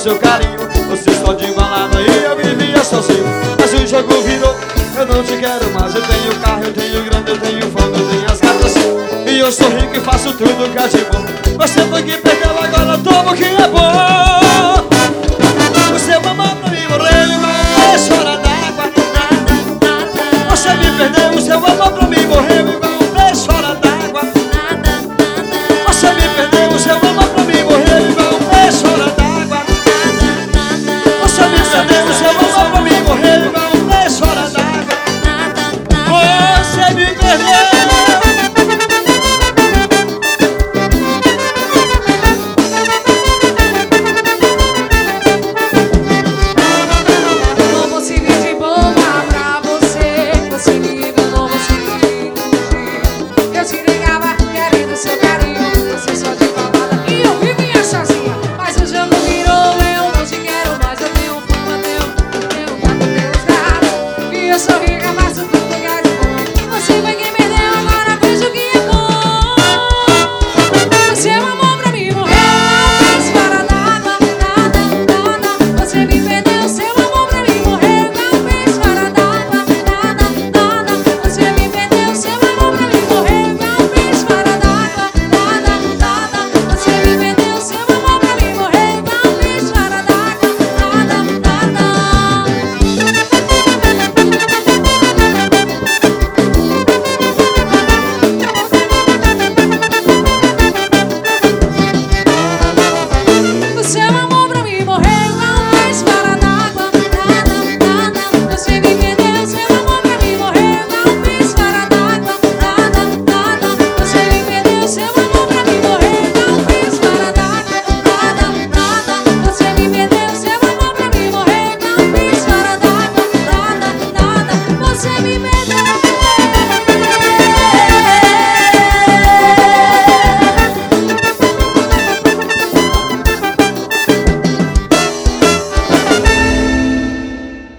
seu carinho. Você só de balada e eu vivia sozinho. Mas o jogo virou, eu não te quero mais. Eu tenho carro, eu tenho grana, eu tenho fama, eu tenho as gatas. E eu sou rico e faço tudo que é de bom.